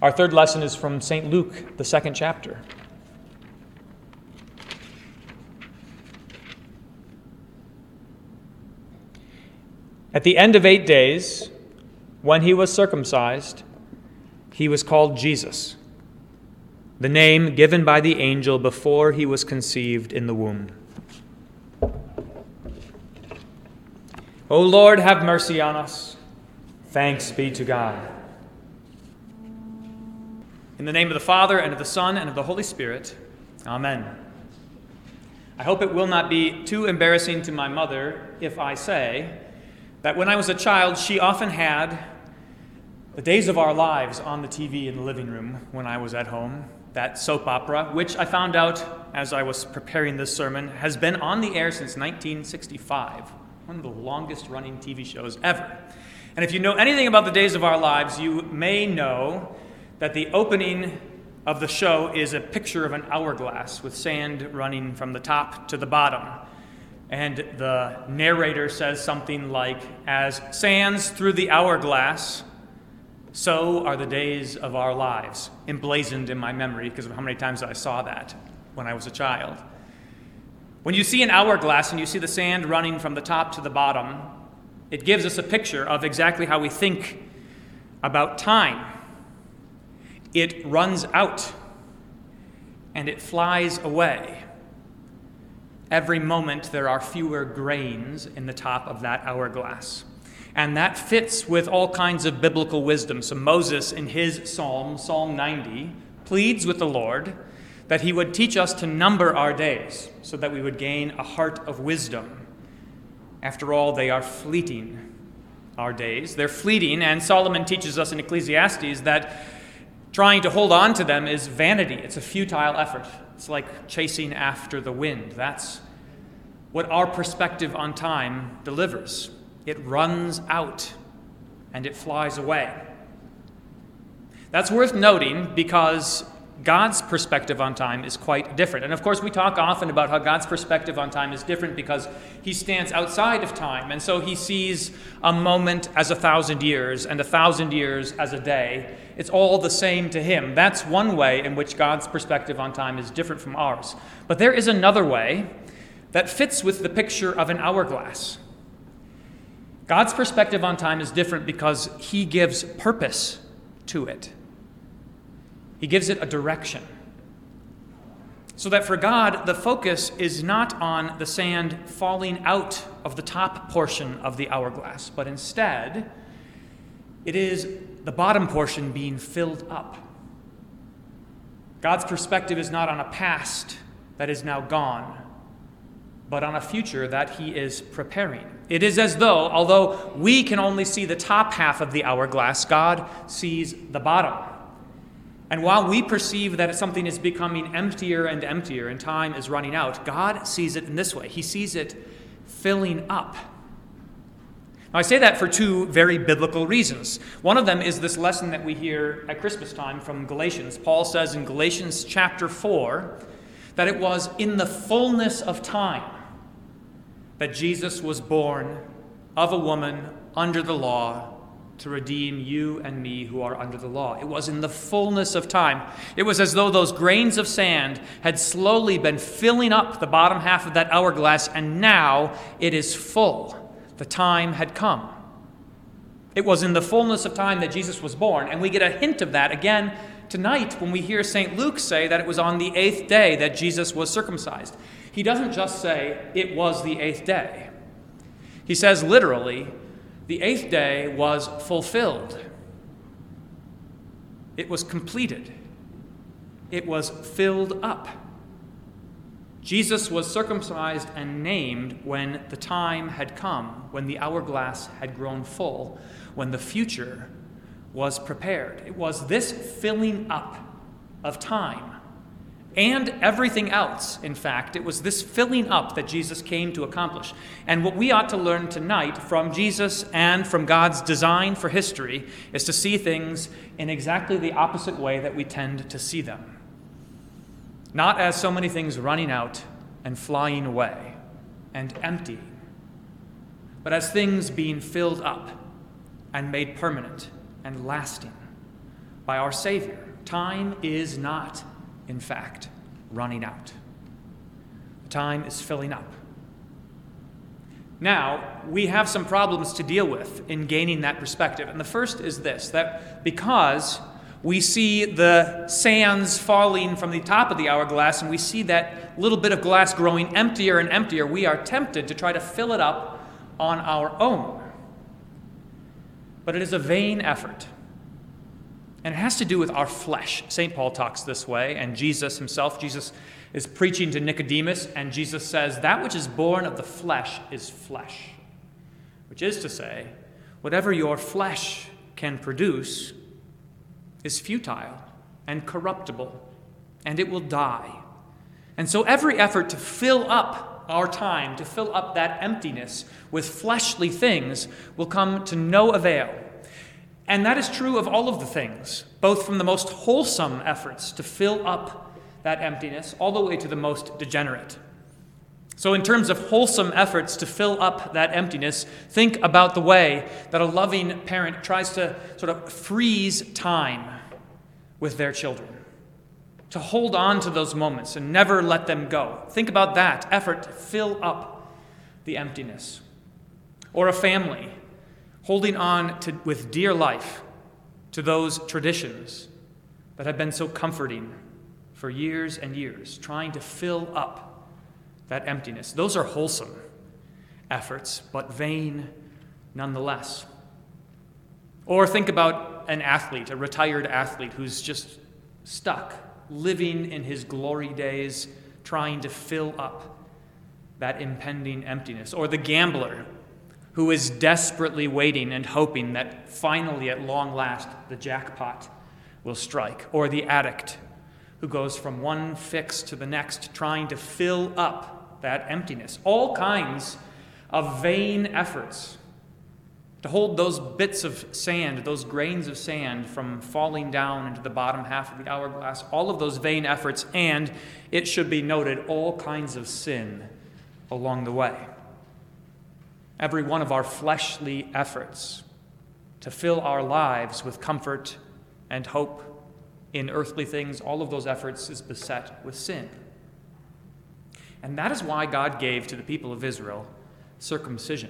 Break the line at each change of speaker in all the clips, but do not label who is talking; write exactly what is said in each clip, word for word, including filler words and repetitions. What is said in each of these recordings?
Our third lesson is from Saint Luke, the second chapter. At the end of eight days, when he was circumcised, he was called Jesus, the name given by the angel before he was conceived in the womb. O Lord, have mercy on us. Thanks be to God. In the name of the Father, and of the Son, and of the Holy Spirit, Amen. I hope it will not be too embarrassing to my mother if I say that when I was a child, she often had The Days of Our Lives on the T V in the living room when I was at home, that soap opera, which I found out as I was preparing this sermon, has been on the air since nineteen sixty-five, one of the longest-running T V shows ever. And if you know anything about The Days of Our Lives, you may know that the opening of the show is a picture of an hourglass with sand running from the top to the bottom. And the narrator says something like, as sands through the hourglass, so are the days of our lives, emblazoned in my memory because of how many times I saw that when I was a child. When you see an hourglass and you see the sand running from the top to the bottom, it gives us a picture of exactly how we think about time. It runs out and it flies away. Every moment there are fewer grains in the top of that hourglass. And that fits with all kinds of biblical wisdom. So Moses, in his psalm, Psalm ninety, pleads with the Lord that he would teach us to number our days so that we would gain a heart of wisdom. After all, they are fleeting, our days. They're fleeting, and Solomon teaches us in Ecclesiastes that trying to hold on to them is vanity. It's a futile effort. It's like chasing after the wind. That's what our perspective on time delivers. It runs out and it flies away. That's worth noting because God's perspective on time is quite different. And of course, we talk often about how God's perspective on time is different because he stands outside of time. And so he sees a moment as a thousand years and a thousand years as a day. It's all the same to him. That's one way in which God's perspective on time is different from ours. But there is another way that fits with the picture of an hourglass. God's perspective on time is different because he gives purpose to it. He gives it a direction. So that for God, the focus is not on the sand falling out of the top portion of the hourglass, but instead, it is the bottom portion being filled up. God's perspective is not on a past that is now gone, but on a future that he is preparing. It is as though, although we can only see the top half of the hourglass, God sees the bottom. And while we perceive that something is becoming emptier and emptier and time is running out, God sees it in this way. He sees it filling up. Now, I say that for two very biblical reasons. One of them is this lesson that we hear at Christmas time from Galatians. Paul says in Galatians chapter four that it was in the fullness of time that Jesus was born of a woman under the law to redeem you and me who are under the law. It was in the fullness of time. It was as though those grains of sand had slowly been filling up the bottom half of that hourglass, and now it is full. The time had come. It was in the fullness of time that Jesus was born, and we get a hint of that again tonight when we hear Saint Luke say that it was on the eighth day that Jesus was circumcised. He doesn't just say it was the eighth day. He says literally, the eighth day was fulfilled. It was completed. It was filled up. Jesus was circumcised and named when the time had come, when the hourglass had grown full, when the future was prepared. It was this filling up of time and everything else, in fact. It was this filling up that Jesus came to accomplish. And what we ought to learn tonight from Jesus and from God's design for history is to see things in exactly the opposite way that we tend to see them. Not as so many things running out and flying away and emptying, but as things being filled up and made permanent and lasting, by our Savior. Time is not, in fact, running out. Time is filling up. Now, we have some problems to deal with in gaining that perspective. And the first is this, that because we see the sands falling from the top of the hourglass and we see that little bit of glass growing emptier and emptier, we are tempted to try to fill it up on our own. But it is a vain effort. And it has to do with our flesh. Saint Paul talks this way, and Jesus himself, Jesus is preaching to Nicodemus, and Jesus says, that which is born of the flesh is flesh. Which is to say, whatever your flesh can produce is futile and corruptible, and it will die. And so every effort to fill up our time, to fill up that emptiness with fleshly things, will come to no avail. And that is true of all of the things, both from the most wholesome efforts to fill up that emptiness, all the way to the most degenerate. So in terms of wholesome efforts to fill up that emptiness, think about the way that a loving parent tries to sort of freeze time with their children, to hold on to those moments and never let them go. Think about that effort to fill up the emptiness. Or a family holding on to, with dear life to those traditions that have been so comforting for years and years, trying to fill up that emptiness. Those are wholesome efforts, but vain nonetheless. Or think about an athlete, a retired athlete who's just stuck, living in his glory days, trying to fill up that impending emptiness. Or the gambler who is desperately waiting and hoping that finally, at long last, the jackpot will strike. Or the addict who goes from one fix to the next, trying to fill up that emptiness. All kinds of vain efforts to hold those bits of sand, those grains of sand from falling down into the bottom half of the hourglass. All of those vain efforts, and it should be noted, all kinds of sin along the way. Every one of our fleshly efforts to fill our lives with comfort and hope in earthly things, all of those efforts is beset with sin. And that is why God gave to the people of Israel circumcision.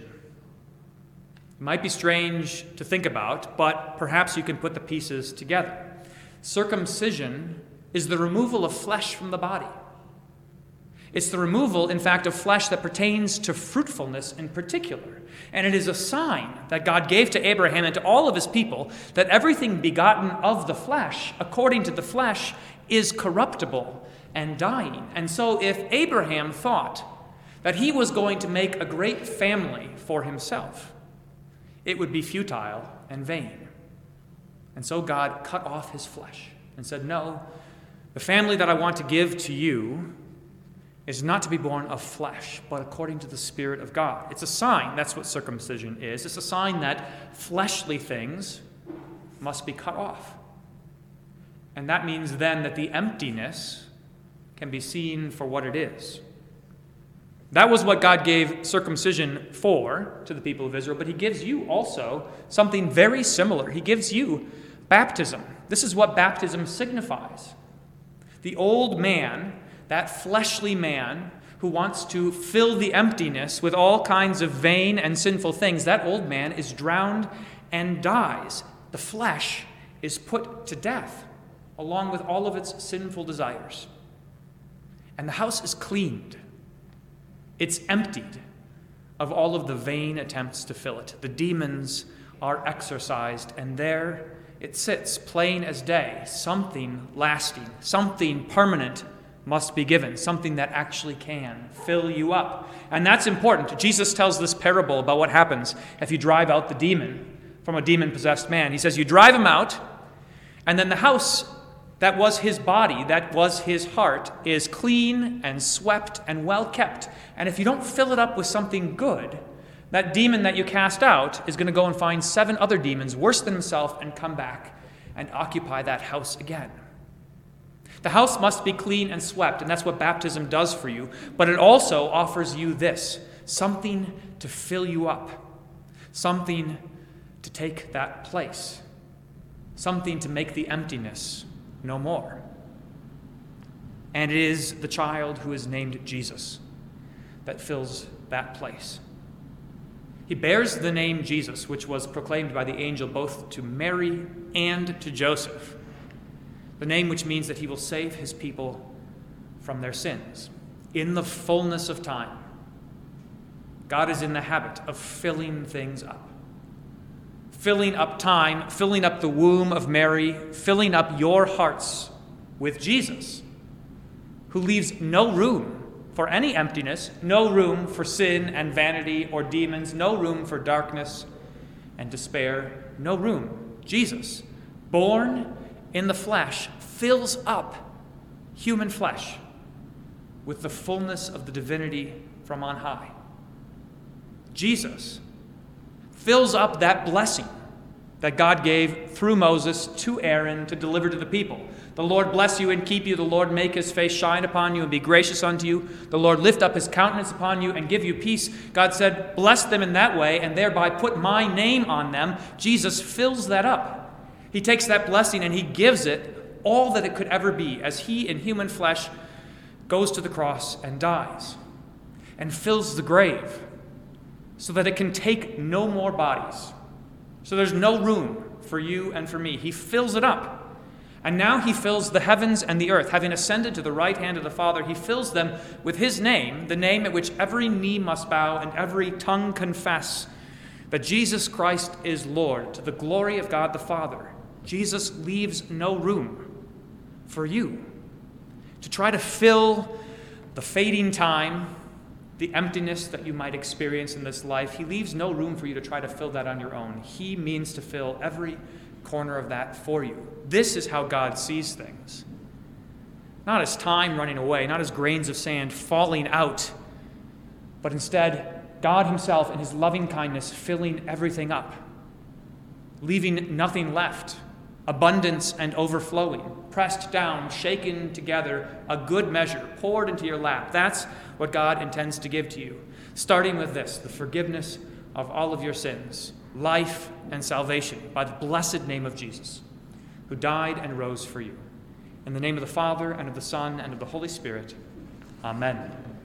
It might be strange to think about, but perhaps you can put the pieces together. Circumcision is the removal of flesh from the body. It's the removal, in fact, of flesh that pertains to fruitfulness in particular. And it is a sign that God gave to Abraham and to all of his people that everything begotten of the flesh, according to the flesh, is corruptible and dying. And so if Abraham thought that he was going to make a great family for himself, it would be futile and vain. And so God cut off his flesh and said, no, the family that I want to give to you is not to be born of flesh, but according to the Spirit of God. It's a sign, that's what circumcision is. It's a sign that fleshly things must be cut off. And that means then that the emptiness can be seen for what it is. That was what God gave circumcision for to the people of Israel, but he gives you also something very similar. He gives you baptism. This is what baptism signifies. The old man, that fleshly man who wants to fill the emptiness with all kinds of vain and sinful things, that old man is drowned and dies. The flesh is put to death, along with all of its sinful desires. And the house is cleaned. It's emptied of all of the vain attempts to fill it. The demons are exorcised, and there it sits, plain as day. Something lasting, something permanent must be given, something that actually can fill you up. And that's important. Jesus tells this parable about what happens if you drive out the demon from a demon-possessed man. He says you drive him out, and then the house that was his body, that was his heart, is clean and swept and well kept. And if you don't fill it up with something good, that demon that you cast out is going to go and find seven other demons worse than himself and come back and occupy that house again. The house must be clean and swept, and that's what baptism does for you. But it also offers you this, something to fill you up, something to take that place. something to make the emptiness no more. And it is the child who is named Jesus that fills that place. He bears the name Jesus, which was proclaimed by the angel both to Mary and to Joseph, the name which means that he will save his people from their sins. In the fullness of time, God is in the habit of filling things up. Filling up time, filling up the womb of Mary, filling up your hearts with Jesus, who leaves no room for any emptiness, no room for sin and vanity or demons, no room for darkness and despair, no room. Jesus, born in the flesh, fills up human flesh with the fullness of the divinity from on high. Jesus fills up that blessing that God gave through Moses to Aaron to deliver to the people. The Lord bless you and keep you. The Lord make his face shine upon you and be gracious unto you. The Lord lift up his countenance upon you and give you peace. God said, bless them in that way and thereby put my name on them. Jesus fills that up. He takes that blessing and he gives it all that it could ever be as he in human flesh goes to the cross and dies and fills the grave so that it can take no more bodies. So there's no room for you and for me. He fills it up. And now he fills the heavens and the earth. Having ascended to the right hand of the Father, he fills them with his name, the name at which every knee must bow and every tongue confess that Jesus Christ is Lord, to the glory of God the Father. Jesus leaves no room for you to try to fill the fading time, the emptiness that you might experience in this life. He leaves no room for you to try to fill that on your own. He means to fill every corner of that for you. This is how God sees things. Not as time running away, not as grains of sand falling out, but instead God himself in his loving kindness filling everything up, leaving nothing left, abundance and overflowing, pressed down, shaken together, a good measure poured into your lap. That's what God intends to give to you, starting with this, the forgiveness of all of your sins, life and salvation by the blessed name of Jesus, who died and rose for you. In the name of the Father, and of the Son, and of the Holy Spirit, amen.